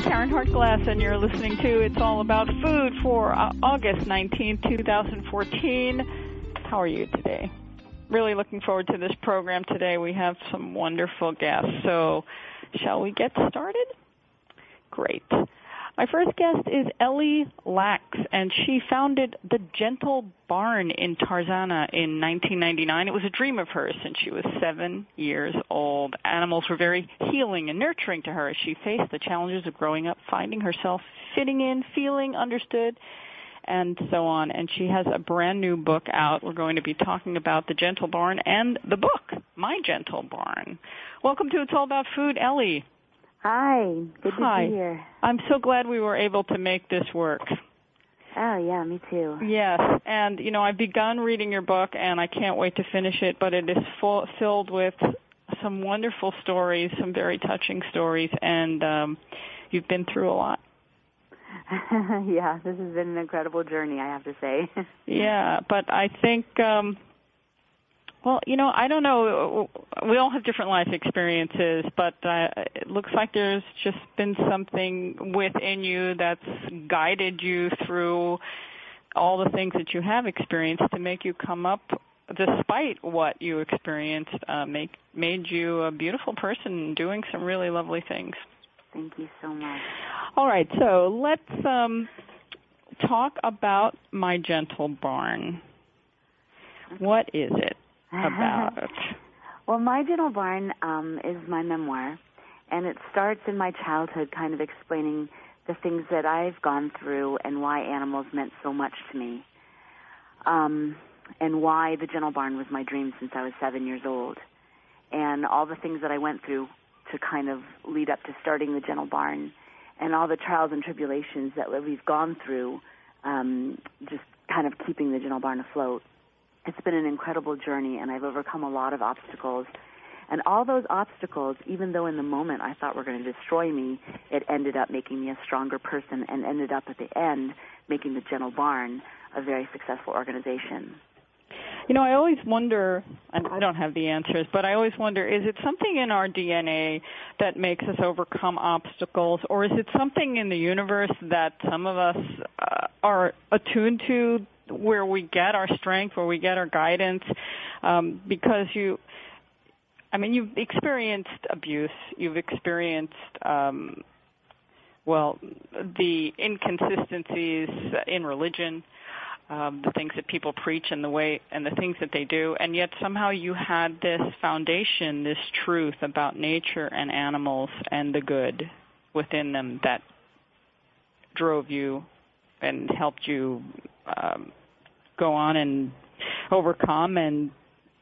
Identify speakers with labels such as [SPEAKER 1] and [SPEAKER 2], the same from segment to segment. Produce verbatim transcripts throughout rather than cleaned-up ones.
[SPEAKER 1] Karen Hartglass, and you're listening to It's All About Food for uh, August nineteenth, twenty fourteen. How are you today? Really looking forward to this program today. We have some wonderful guests. So shall we get started? Great. My first guest is Ellie Lax, and she founded the Gentle Barn in Tarzana in nineteen ninety-nine. It was a dream of hers since she was seven years old. Animals were very healing and nurturing to her as she faced the challenges of growing up, finding herself fitting in, feeling understood, and so on. And she has a brand new book out. We're going to be talking about the Gentle Barn and the book, My Gentle Barn. Welcome to It's All About Food, Ellie.
[SPEAKER 2] Hi, good to
[SPEAKER 1] Hi.
[SPEAKER 2] be here.
[SPEAKER 1] I'm so glad we were able to make this work.
[SPEAKER 2] Oh, yeah, me too.
[SPEAKER 1] Yes, and, you know, I've begun reading your book, and I can't wait to finish it, but it is full, filled with some wonderful stories, some very touching stories, and um, you've been through a lot.
[SPEAKER 2] Yeah, this has been an incredible journey, I have to say.
[SPEAKER 1] Yeah, but I think... Um, Well, you know, I don't know. We all have different life experiences, but uh, it looks like there's just been something within you that's guided you through all the things that you have experienced to make you come up, despite what you experienced, uh, make, made you a beautiful person doing some really lovely things.
[SPEAKER 2] Thank you so much.
[SPEAKER 1] All right, so let's um, talk about My Gentle Barn. What is it about?
[SPEAKER 2] Well, My Gentle Barn um, is my memoir, and it starts in my childhood kind of explaining the things that I've gone through and why animals meant so much to me, um, and why the Gentle Barn was my dream since I was seven years old, and all the things that I went through to kind of lead up to starting the Gentle Barn, and all the trials and tribulations that we've gone through, um, just kind of keeping the Gentle Barn afloat. It's been an incredible journey, and I've overcome a lot of obstacles. And all those obstacles, even though in the moment I thought were going to destroy me, it ended up making me a stronger person and ended up at the end making the Gentle Barn a very successful organization.
[SPEAKER 1] You know, I always wonder, and I don't have the answers, but I always wonder, is it something in our D N A that makes us overcome obstacles, or is it something in the universe that some of us uh, are attuned to, where we get our strength, where we get our guidance? Um, because you, I mean, you've experienced abuse, you've experienced, um, well, the inconsistencies in religion, um, the things that people preach and the way and the things that they do, and yet somehow you had this foundation, this truth about nature and animals and the good within them that drove you and helped you um, go on and overcome and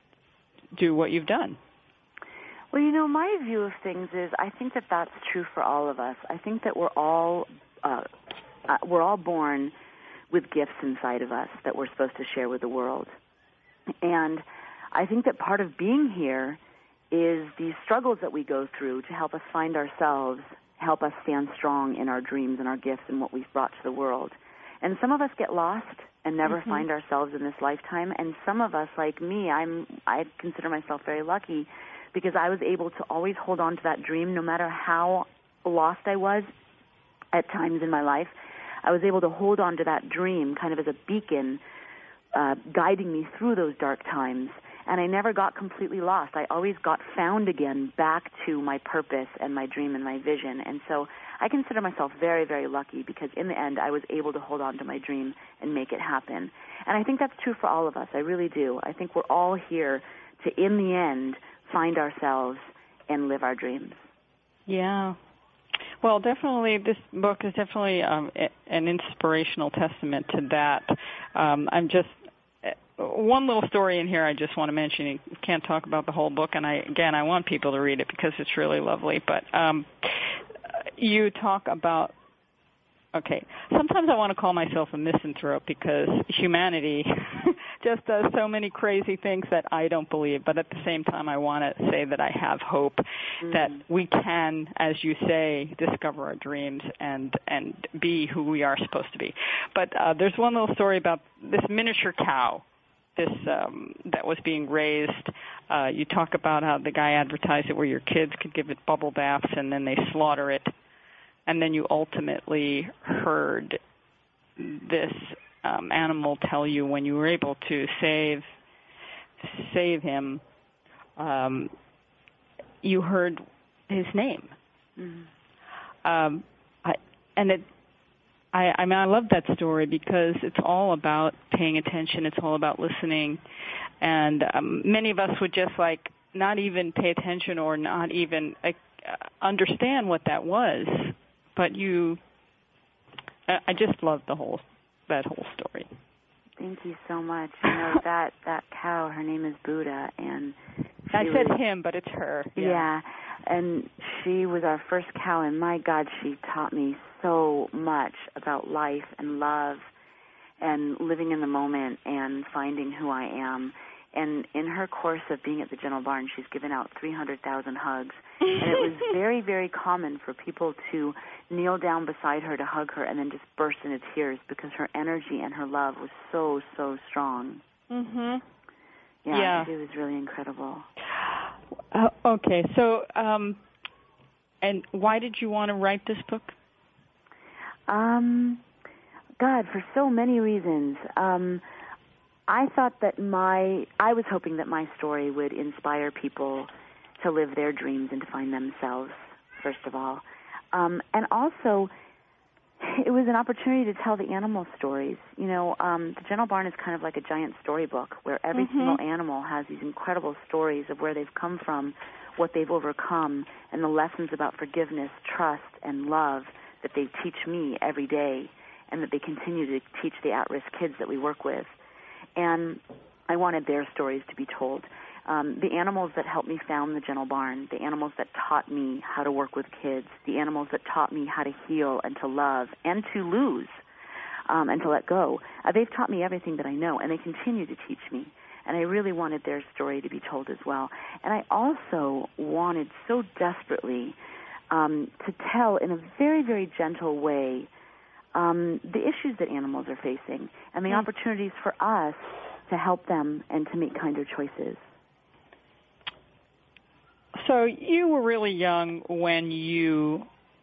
[SPEAKER 1] do what you've done.
[SPEAKER 2] Well, you know, my view of things is I think that that's true for all of us. I think that we're all uh, uh, we're all born with gifts inside of us that we're supposed to share with the world. And I think that part of being here is these struggles that we go through to help us find ourselves, help us stand strong in our dreams and our gifts and what we've brought to the world. And some of us get lost and never mm-hmm. find ourselves in this lifetime. And some of us, like me, I'm I consider myself very lucky because I was able to always hold on to that dream no matter how lost I was at times in my life. I was able to hold on to that dream kind of as a beacon, uh, guiding me through those dark times. And I never got completely lost. I always got found again back to my purpose and my dream and my vision. And so I consider myself very, very lucky because in the end I was able to hold on to my dream and make it happen. And I think that's true for all of us. I really do. I think we're all here to, in the end, find ourselves and live our dreams.
[SPEAKER 1] Yeah. Well, definitely, this book is definitely um, an inspirational testament to that. Um, I'm just one little story in here I just want to mention. You can't talk about the whole book, and I again I want people to read it because it's really lovely. But um, you talk about. Okay, sometimes I want to call myself a misanthrope because humanity just does so many crazy things that I don't believe. But at the same time, I want to say that I have hope mm. that we can, as you say, discover our dreams and, and be who we are supposed to be. But uh, there's one little story about this miniature cow this um, that was being raised. Uh, you talk about how the guy advertised it where your kids could give it bubble baths and then they slaughter it. and then you ultimately heard this um, animal tell you when you were able to save save him, um, you heard his name. Mm-hmm. Um, I, and it, I, I mean, I love that story because it's all about paying attention. It's all about listening. And um, many of us would just like not even pay attention or not even uh, understand what that was. But you, I just love the whole, that whole story.
[SPEAKER 2] Thank you so much. You know, that, that cow, her name is Buddha, and
[SPEAKER 1] I said
[SPEAKER 2] was,
[SPEAKER 1] him, but it's her.
[SPEAKER 2] Yeah. yeah, and she was our first cow, and my God, she taught me so much about life and love and living in the moment and finding who I am. And in her course of being at the Gentle Barn, she's given out three hundred thousand hugs. And it was very, very common for people to kneel down beside her to hug her and then just burst into tears because her energy and her love was so, so strong.
[SPEAKER 1] Mm-hmm.
[SPEAKER 2] Yeah,
[SPEAKER 1] yeah.
[SPEAKER 2] It was really incredible.
[SPEAKER 1] Uh, okay, so, um, and why did you want to write this book?
[SPEAKER 2] Um, God, for so many reasons. Um, I thought that my, I was hoping that my story would inspire people to live their dreams and to find themselves, first of all. Um, and also, it was an opportunity to tell the animal stories. You know, um, the Gentle Barn is kind of like a giant storybook where every
[SPEAKER 1] mm-hmm.
[SPEAKER 2] single animal has these incredible stories of where they've come from, what they've overcome, and the lessons about forgiveness, trust, and love that they teach me every day and that they continue to teach the at-risk kids that we work with. And I wanted their stories to be told. Um, the animals that helped me found the Gentle Barn, the animals that taught me how to work with kids, the animals that taught me how to heal and to love and to lose um, and to let go, uh, they've taught me everything that I know, and they continue to teach me. And I really wanted their story to be told as well. And I also wanted so desperately um, to tell in a very, very gentle way um, the issues that animals are facing and the mm. opportunities for us to help them and to make kinder choices.
[SPEAKER 1] So you were really young when you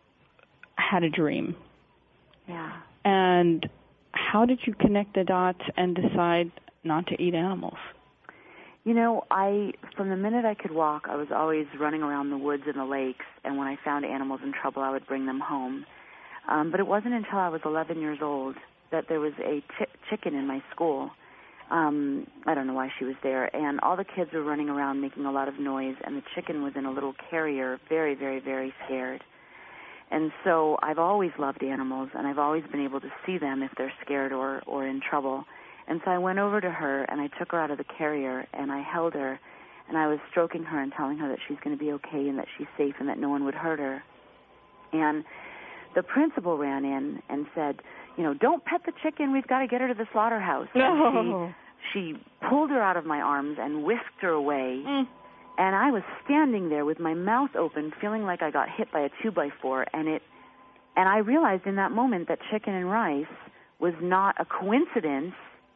[SPEAKER 1] had a dream.
[SPEAKER 2] Yeah.
[SPEAKER 1] And how did you connect the dots and decide not to eat animals?
[SPEAKER 2] You know, I, from the minute I could walk, I was always running around the woods and the lakes, and when I found animals in trouble, I would bring them home. Um, but it wasn't until I was eleven years old that there was a ch- chicken in my school. Um, I don't know why she was there, and all the kids were running around making a lot of noise, and the chicken was in a little carrier, very, very, very scared. And so I've always loved animals, and I've always been able to see them if they're scared or, or in trouble. And so I went over to her, and I took her out of the carrier, and I held her, and I was stroking her and telling her that she's going to be okay and that she's safe and that no one would hurt her. And the principal ran in and said, you know, don't pet the chicken. We've got to get her to the slaughterhouse.
[SPEAKER 1] No.
[SPEAKER 2] And she, she pulled her out of my arms and whisked her away.
[SPEAKER 1] Mm.
[SPEAKER 2] And I was standing there with my mouth open, feeling like I got hit by a two by four. And it, and I realized in that moment that chicken and rice was not a coincidence.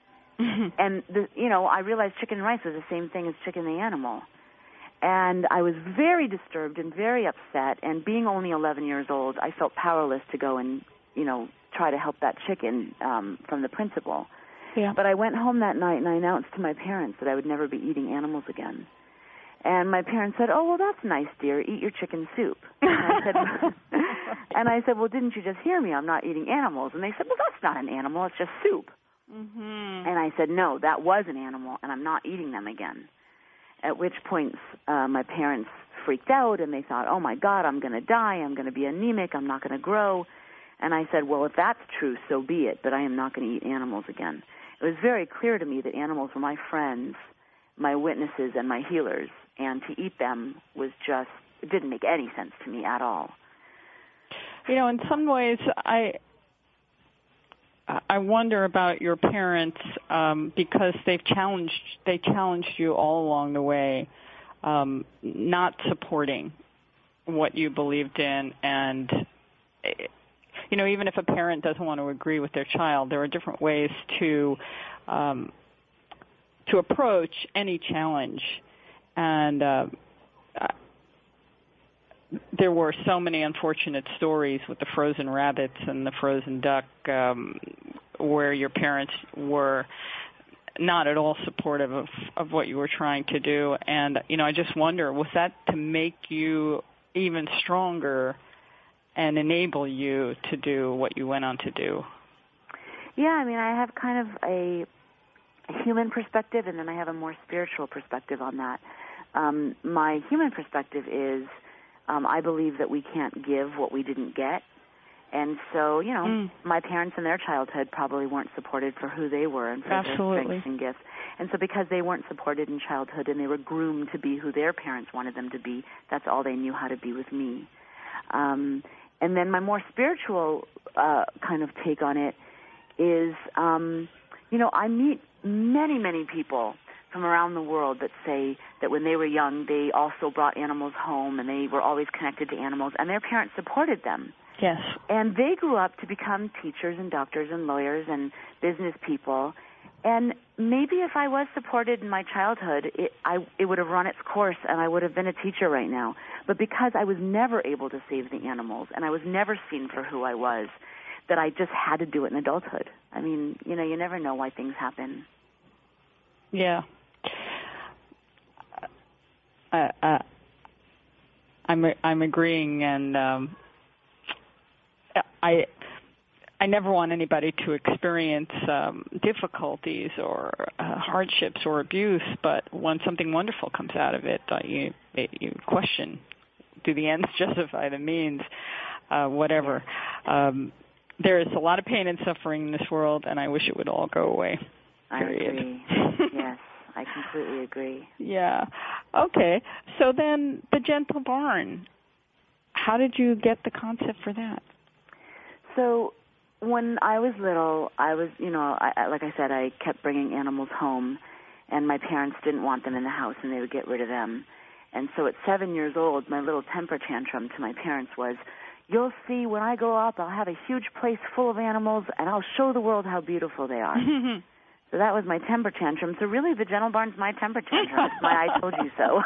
[SPEAKER 2] And, the, you know, I realized chicken and rice was the same thing as chicken the animal. And I was very disturbed and very upset. And being only eleven years old, I felt powerless to go and, you know, try to help that chicken um, from the principal.
[SPEAKER 1] Yeah.
[SPEAKER 2] But I went home that night and I announced to my parents that I would never be eating animals again. And my parents said, oh, well, that's nice, dear. Eat your chicken soup. And I said, and I said, well, didn't you just hear me? I'm not eating animals. And they said, well, that's not an animal. It's just soup.
[SPEAKER 1] Mm-hmm.
[SPEAKER 2] And I said, no, that was an animal, and I'm not eating them again. At which point uh, my parents freaked out, and they thought, oh, my God, I'm going to die. I'm going to be anemic. I'm not going to grow. And I said, well, if that's true, so be it, but I am not going to eat animals again. It was very clear to me that animals were my friends, my witnesses, and my healers, and to eat them was just, it didn't make any sense to me at all.
[SPEAKER 1] You know, in some ways, I I wonder about your parents um, because they've challenged they challenged you all along the way, um, not supporting what you believed in, and you know, even if a parent doesn't want to agree with their child, there are different ways to um, to approach any challenge, and uh, there were so many unfortunate stories with the frozen rabbits and the frozen duck um, where your parents were not at all supportive of, of what you were trying to do. And, you know, I just wonder, was that to make you even stronger and enable you to do what you went on to do?
[SPEAKER 2] Yeah, I mean, I have kind of a, a human perspective, and then I have a more spiritual perspective on that. Um, my human perspective is um, I believe that we can't give what we didn't get. And so, you know, mm. my parents in their childhood probably weren't supported for who they were and for
[SPEAKER 1] Absolutely.
[SPEAKER 2] their strengths and gifts. And so because they weren't supported in childhood and they were groomed to be who their parents wanted them to be, that's all they knew how to be with me. Um, and then my more spiritual uh, kind of take on it is, um, you know, I meet many, many people from around the world that say that when they were young, they also brought animals home and they were always connected to animals, and their parents supported them.
[SPEAKER 1] Yes.
[SPEAKER 2] And they grew up to become teachers and doctors and lawyers and business people. And maybe if I was supported in my childhood, it, I, it would have run its course and I would have been a teacher right now. But because I was never able to save the animals and I was never seen for who I was, that I just had to do it in adulthood. I mean, you know, you never know why things happen.
[SPEAKER 1] Yeah. Uh, uh, I'm I'm agreeing, and um, I I never want anybody to experience um, difficulties or uh, hardships or abuse. But when something wonderful comes out of it, uh, you you question: do the ends justify the means? Uh, whatever. Um, there is a lot of pain and suffering in this world, and I wish it would all go away. Period.
[SPEAKER 2] I agree. Yes. I completely agree.
[SPEAKER 1] Yeah. Okay. So then the Gentle Barn, how did you get the concept for that?
[SPEAKER 2] So when I was little, I was, you know, I, like I said, I kept bringing animals home, and my parents didn't want them in the house, and they would get rid of them. And so at seven years old, my little temper tantrum to my parents was, you'll see when I grow up, I'll have a huge place full of animals, and I'll show the world how beautiful they are. So that was my temper tantrum. So really, the Gentle Barn's my temper tantrum. It's my I told you so.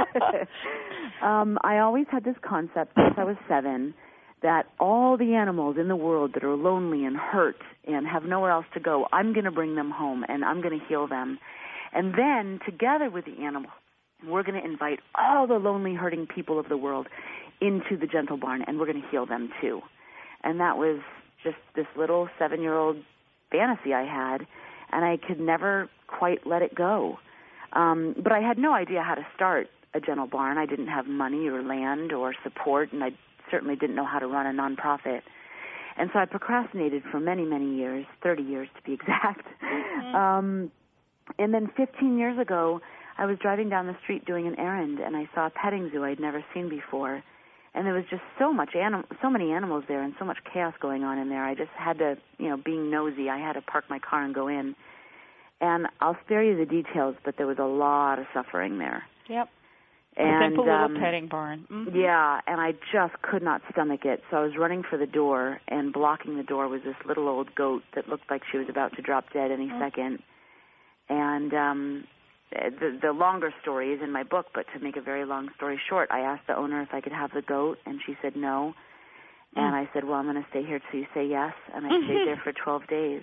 [SPEAKER 2] um, I always had this concept since I was seven that all the animals in the world that are lonely and hurt and have nowhere else to go, I'm going to bring them home and I'm going to heal them. And then together with the animals, we're going to invite all the lonely, hurting people of the world into the Gentle Barn, and we're going to heal them too. And that was just this little seven-year-old fantasy I had. And I could never quite let it go. Um, but I had no idea how to start a Gentle Barn. I didn't have money or land or support, and I certainly didn't know how to run a nonprofit. And so I procrastinated for many, many years, thirty years to be exact. Mm-hmm. Um, and then fifteen years ago, I was driving down the street doing an errand, and I saw a petting zoo I'd never seen before. And there was just so much anim- so many animals there and so much chaos going on in there. I just had to, you know, being nosy, I had to park my car and go in. And I'll spare you the details, but there was a lot of suffering there.
[SPEAKER 1] Yep.
[SPEAKER 2] And,
[SPEAKER 1] a simple little
[SPEAKER 2] um,
[SPEAKER 1] petting barn. Mm-hmm.
[SPEAKER 2] Yeah, and I just could not stomach it. So I was running for the door, and blocking the door was this little old goat that looked like she was about to drop dead any mm-hmm. second. And um The, the longer story is in my book, but to make a very long story short, I asked the owner if I could have the goat, and she said no. Mm. And I said, well, I'm going to stay here till you say yes. And I stayed there for twelve days.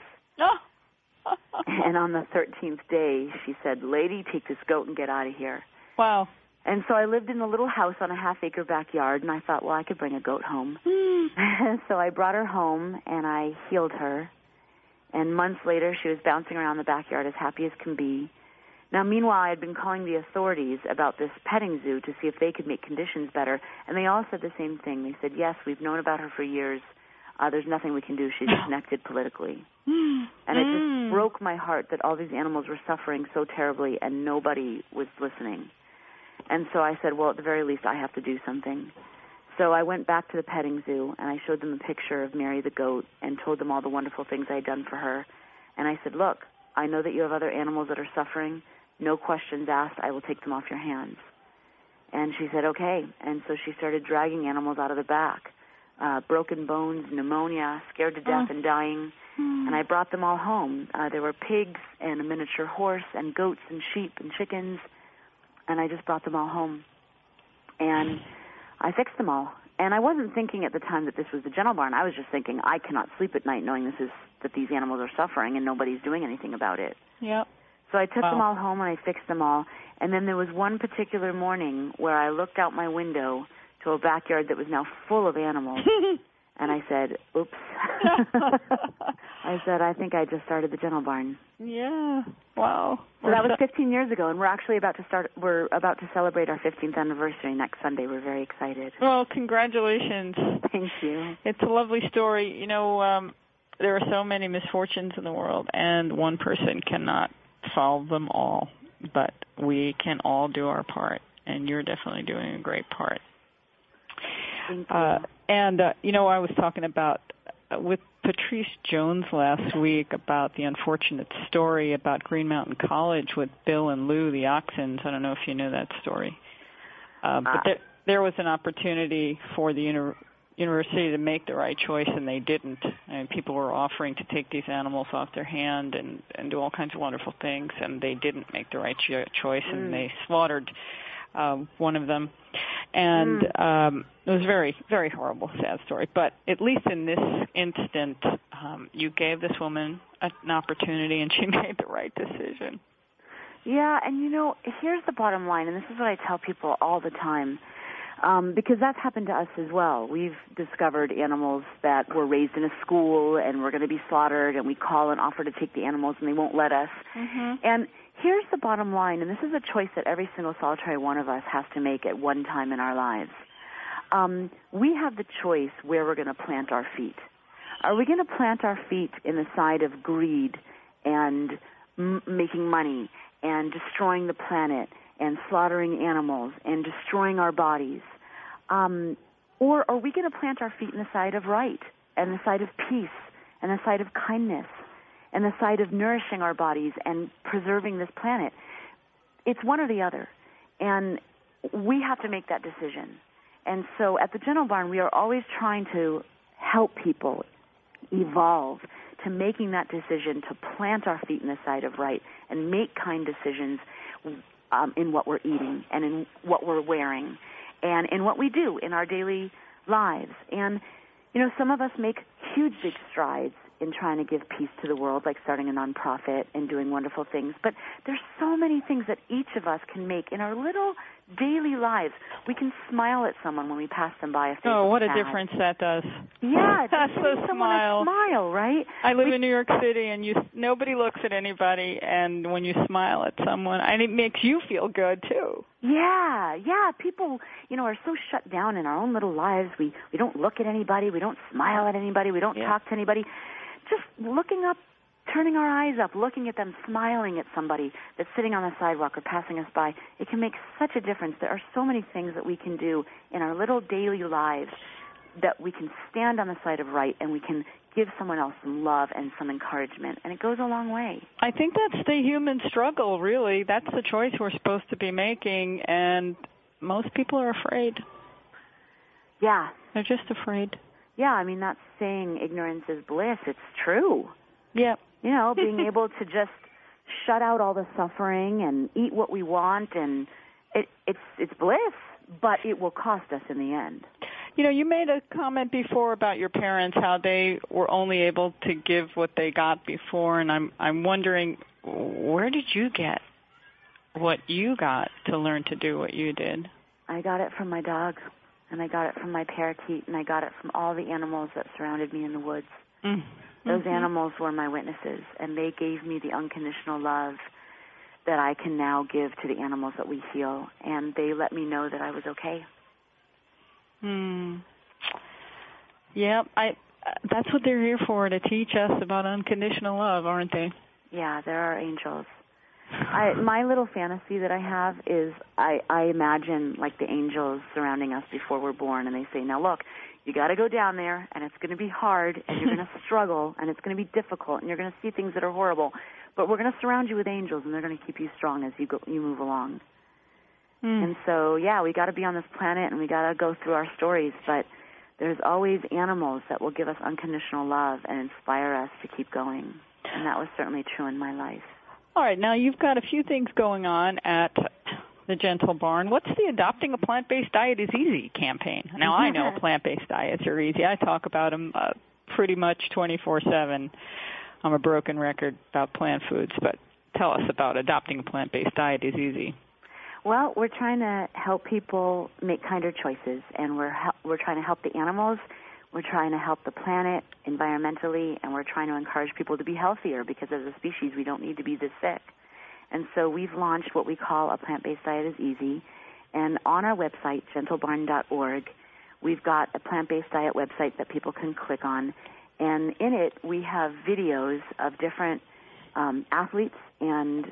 [SPEAKER 2] And on the thirteenth day, she said, lady, take this goat and get out of here.
[SPEAKER 1] Wow.
[SPEAKER 2] And so I lived in a little house on a half-acre backyard, and I thought, well, I could bring a goat home. Mm. So I brought her home, and I healed her. And months later, she was bouncing around the backyard as happy as can be. Now, meanwhile, I had been calling the authorities about this petting zoo to see if they could make conditions better, and they all said the same thing. They said, yes, we've known about her for years. Uh, there's nothing we can do. She's connected politically. And it just broke my heart that all these animals were suffering so terribly and nobody was listening. And so I said, well, at the very least, I have to do something. So I went back to the petting zoo, and I showed them a picture of Mary the goat and told them all the wonderful things I had done for her. And I said, look, I know that you have other animals that are suffering. No questions asked, I will take them off your hands. And she said, okay. And so she started dragging animals out of the back, uh, broken bones, pneumonia, scared to death oh. and dying. Mm. And I brought them all home. Uh, there were pigs and a miniature horse and goats and sheep and chickens. And I just brought them all home. And I fixed them all. And I wasn't thinking at the time that this was the Gentle Barn. I was just thinking, I cannot sleep at night knowing this is that these animals are suffering and nobody's doing anything about it.
[SPEAKER 1] Yep.
[SPEAKER 2] So I took
[SPEAKER 1] Wow.
[SPEAKER 2] them all home and I fixed them all. And then there was one particular morning where I looked out my window to a backyard that was now full of animals. And I said, oops. I said, I think I just started the Gentle Barn.
[SPEAKER 1] Yeah. Wow.
[SPEAKER 2] So that was fifteen years ago, and we're actually about to start, we're about to celebrate our fifteenth anniversary next Sunday. We're very excited.
[SPEAKER 1] Well, congratulations.
[SPEAKER 2] Thank you.
[SPEAKER 1] It's a lovely story. You know, um, there are so many misfortunes in the world, and one person cannot solve them all, but we can all do our part, and you're definitely doing a great part.
[SPEAKER 2] Thank you.
[SPEAKER 1] Uh, and, uh, you know, I was talking about uh, with Patrice Jones last week about the unfortunate story about Green Mountain College with Bill and Lou, the Oxens. I don't know if you know that story. Uh, but there, there was an opportunity for the uni- university to make the right choice, and they didn't. And people were offering to take these animals off their hand and, and do all kinds of wonderful things, and they didn't make the right cho- choice,
[SPEAKER 2] Mm.
[SPEAKER 1] and they slaughtered uh, one of them. And
[SPEAKER 2] mm.
[SPEAKER 1] um, it was a very, very horrible, sad story. But at least in this instant, um, you gave this woman a, an opportunity, and she made the right decision.
[SPEAKER 2] Yeah, and you know, here's the bottom line, and this is what I tell people all the time, um, because that's happened to us as well. We've discovered animals that were raised in a school and were going to be slaughtered, and we call and offer to take the animals, and they won't let us.
[SPEAKER 1] Mm-hmm.
[SPEAKER 2] And here's the bottom line, and this is a choice that every single solitary one of us has to make at one time in our lives. Um, we have the choice where we're going to plant our feet. Are we going to plant our feet in the side of greed and m- making money and destroying the planet and slaughtering animals and destroying our bodies? Um, or are we going to plant our feet in the side of right and the side of peace and the side of kindness and the side of nourishing our bodies and preserving this planet? It's one or the other. And we have to make that decision. And so at the Gentle Barn, we are always trying to help people evolve to making that decision to plant our feet in the side of right and make kind decisions um, in what we're eating and in what we're wearing and in what we do in our daily lives. And, you know, some of us make huge, big strides in trying to give peace to the world, like starting a nonprofit and doing wonderful things. But there's so many things that each of us can make in our little daily lives. We can smile at someone when we pass them by. If they
[SPEAKER 1] Oh, what a
[SPEAKER 2] sad.
[SPEAKER 1] difference that does.
[SPEAKER 2] Yeah,
[SPEAKER 1] that's
[SPEAKER 2] just
[SPEAKER 1] so
[SPEAKER 2] giving someone
[SPEAKER 1] smile.
[SPEAKER 2] a smile, right?
[SPEAKER 1] I live
[SPEAKER 2] we,
[SPEAKER 1] in New York City, and you nobody looks at anybody, and when you smile at someone, and it makes you feel good too.
[SPEAKER 2] Yeah, yeah. People, you know, are so shut down in our own little lives. We we don't look at anybody. We don't smile at anybody. We don't
[SPEAKER 1] yeah.
[SPEAKER 2] talk to anybody. Just looking up, turning our eyes up, looking at them, smiling at somebody that's sitting on the sidewalk or passing us by, it can make such a difference. There are so many things that we can do in our little daily lives that we can stand on the side of right and we can give someone else some love and some encouragement, and it goes a long way.
[SPEAKER 1] I think that's the human struggle, really. That's the choice we're supposed to be making, and most people are afraid.
[SPEAKER 2] Yeah.
[SPEAKER 1] They're just afraid.
[SPEAKER 2] Yeah, I mean, that's saying ignorance is bliss. It's true.
[SPEAKER 1] Yeah.
[SPEAKER 2] You know, being able to just shut out all the suffering and eat what we want, and it, it's it's bliss, but it will cost us in the end.
[SPEAKER 1] You know, you made a comment before about your parents, how they were only able to give what they got before, and I'm I'm wondering, where did you get what you got to learn to do what you did?
[SPEAKER 2] I got it from my dog, and I got it from my parakeet, and I got it from all the animals that surrounded me in the woods. Mm-hmm. Those animals were my witnesses, and they gave me the unconditional love that I can now give to the animals that we heal, and they let me know that I was okay.
[SPEAKER 1] Hmm. Yeah, I. That's what they're here for, to teach us about unconditional love, aren't they?
[SPEAKER 2] Yeah, there are angels. I, my little fantasy that I have is I, I imagine like the angels surrounding us before we're born, and they say, now look, you got to go down there, and it's going to be hard, and you're going to struggle, and it's going to be difficult, and you're going to see things that are horrible, but we're going to surround you with angels, and they're going to keep you strong as you go, you move along. Mm. And so, yeah, we got to be on this planet, and we got to go through our stories, but there's always animals that will give us unconditional love and inspire us to keep going, and that was certainly true in my life.
[SPEAKER 1] All right, now you've got a few things going on at the Gentle Barn. What's the Adopting a Plant-Based Diet is Easy campaign? Now, I know plant-based diets are easy. I talk about them uh, pretty much twenty-four seven. I'm a broken record about plant foods, but tell us about Adopting a Plant-Based Diet is Easy.
[SPEAKER 2] Well, we're trying to help people make kinder choices, and we're we're trying to help the animals. We're trying to help the planet environmentally, and we're trying to encourage people to be healthier because as a species, we don't need to be this sick. And so we've launched what we call a plant-based diet is easy. And on our website, gentle barn dot org, we've got a plant-based diet website that people can click on. And in it, we have videos of different um, athletes and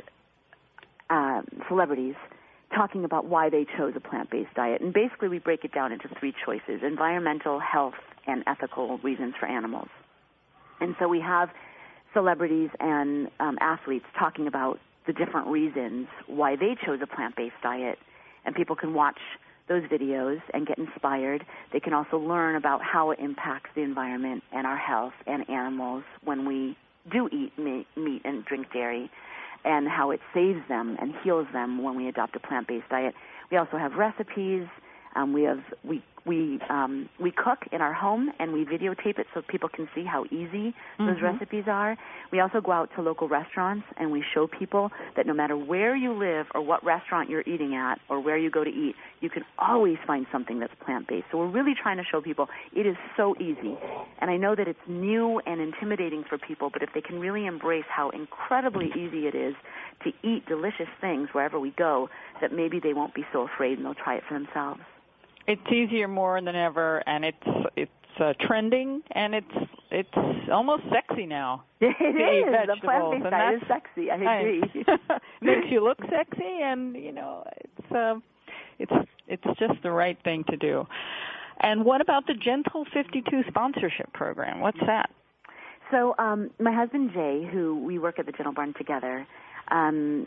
[SPEAKER 2] uh, celebrities talking about why they chose a plant-based diet. And basically, we break it down into three choices: environmental, health, and ethical reasons for animals. And so we have celebrities and um, athletes talking about the different reasons why they chose a plant-based diet, and people can watch those videos and get inspired. They can also learn about how it impacts the environment and our health and animals when we do eat meat, meat and drink dairy, and how it saves them and heals them when we adopt a plant-based diet. We also have recipes. Um, we have we we um, we cook in our home, and we videotape it so people can see how easy mm-hmm. those recipes are. We also go out to local restaurants, and we show people that no matter where you live or what restaurant you're eating at or where you go to eat, you can always find something that's plant-based. So we're really trying to show people it is so easy. And I know that it's new and intimidating for people, but if they can really embrace how incredibly easy it is to eat delicious things wherever we go, that maybe they won't be so afraid and they'll try it for themselves.
[SPEAKER 1] It's easier more than ever, and it's it's uh, trending, and it's it's almost sexy now.
[SPEAKER 2] It is. The plant-based diet is sexy. I agree.
[SPEAKER 1] I, makes you look sexy, and you know it's uh, it's it's just the right thing to do. And what about the Gentle fifty-two sponsorship program? What's that?
[SPEAKER 2] So um, my husband Jay, who we work at the Gentle Barn together, um,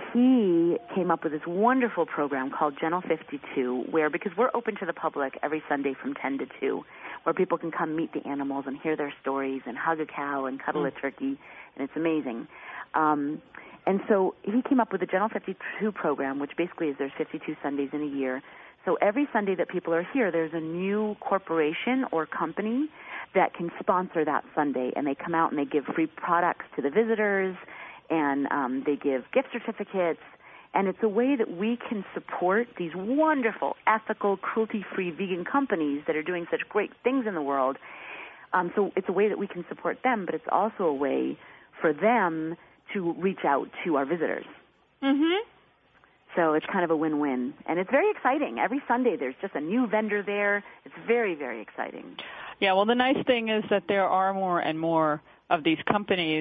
[SPEAKER 2] he came up with this wonderful program called Gentle fifty-two, where, because we're open to the public every Sunday from ten to two, where people can come meet the animals and hear their stories and hug a cow and cuddle mm. a turkey, and it's amazing. Um, and so he came up with the Gentle fifty-two program, which basically is there's fifty-two Sundays in a year. So every Sunday that people are here, there's a new corporation or company that can sponsor that Sunday, and they come out and they give free products to the visitors, and um, they give gift certificates, and it's a way that we can support these wonderful, ethical, cruelty-free vegan companies that are doing such great things in the world. Um, so it's a way that we can support them, but it's also a way for them to reach out to our visitors.
[SPEAKER 1] Mm-hmm.
[SPEAKER 2] So it's kind of a win-win, and it's very exciting. Every Sunday there's just a new vendor there. It's very, very exciting.
[SPEAKER 1] Yeah, well, the nice thing is that there are more and more of these companies,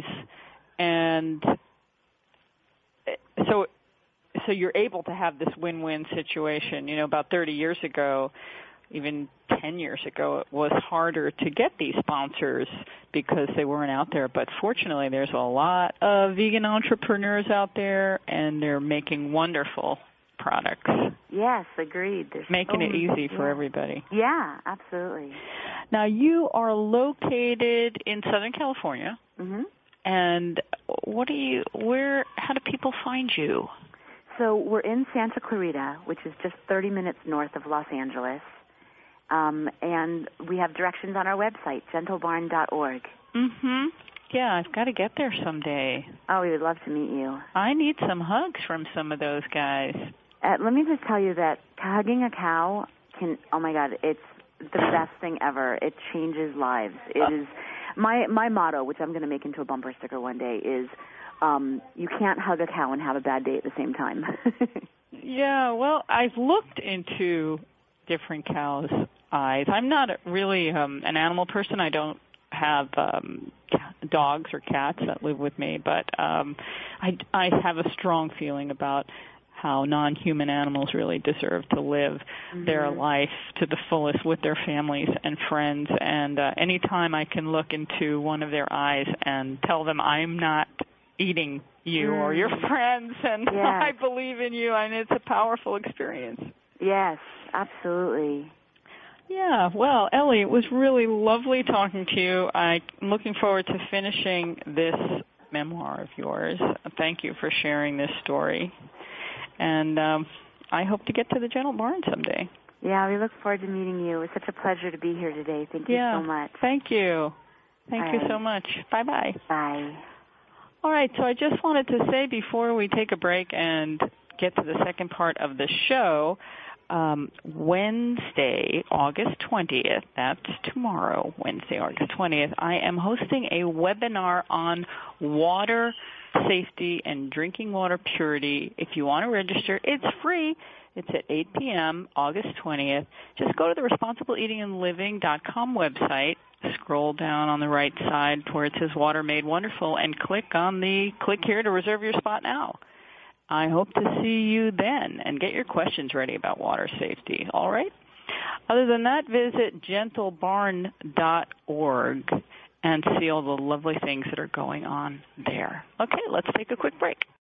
[SPEAKER 1] and so so you're able to have this win-win situation. You know, about thirty years ago, even ten years ago, it was harder to get these sponsors because they weren't out there. But fortunately, there's a lot of vegan entrepreneurs out there, and they're making wonderful products.
[SPEAKER 2] Yes, agreed. There's
[SPEAKER 1] making
[SPEAKER 2] so
[SPEAKER 1] it easy
[SPEAKER 2] yeah.
[SPEAKER 1] for everybody.
[SPEAKER 2] Yeah, absolutely.
[SPEAKER 1] Now, you are located in Southern California.
[SPEAKER 2] Mm-hmm.
[SPEAKER 1] And what do you, where, how do people find you?
[SPEAKER 2] So we're in Santa Clarita, which is just thirty minutes north of Los Angeles. Um, and we have directions on our website, gentle barn dot org.
[SPEAKER 1] Mm-hmm. Yeah, I've got to get there someday.
[SPEAKER 2] Oh, we would love to meet you.
[SPEAKER 1] I need some hugs from some of those guys.
[SPEAKER 2] Uh, let me just tell you that hugging a cow can, oh my God, it's the best thing ever. It changes lives. It is, my, my motto, which I'm going to make into a bumper sticker one day, is um, you can't hug a cow and have a bad day at the same time.
[SPEAKER 1] Yeah, well, I've looked into different cows' eyes. I'm not really um, an animal person. I don't have um, dogs or cats that live with me, but um, I, I have a strong feeling about how non-human animals really deserve to live mm-hmm. their life to the fullest with their families and friends. And uh, anytime I can look into one of their eyes and tell them I'm not eating you mm. or your friends and
[SPEAKER 2] yes.
[SPEAKER 1] I believe in you, and it's a powerful experience.
[SPEAKER 2] Yes, absolutely.
[SPEAKER 1] Yeah, well, Ellie, it was really lovely talking to you. I'm looking forward to finishing this memoir of yours. Thank you for sharing this story. And um, I hope to get to the Gentle Barn someday.
[SPEAKER 2] Yeah, we look forward to meeting you. It was such a pleasure to be here today. Thank
[SPEAKER 1] yeah,
[SPEAKER 2] you so much.
[SPEAKER 1] Thank you. Thank
[SPEAKER 2] All
[SPEAKER 1] you
[SPEAKER 2] right.
[SPEAKER 1] so much. Bye-bye.
[SPEAKER 2] Bye.
[SPEAKER 1] All right, so I just wanted to say before we take a break and get to the second part of the show, um, Wednesday, August twentieth, that's tomorrow, Wednesday, August twentieth, I am hosting a webinar on water safety and drinking water purity. If you want to register, it's free. It's at eight p.m., August twentieth. Just go to the responsible eating and living dot com website, scroll down on the right side to where it says Water Made Wonderful, and click on the click here to reserve your spot now. I hope to see you then and get your questions ready about water safety. All right? Other than that, visit gentle barn dot org and see all the lovely things that are going on there. Okay, let's take a quick break.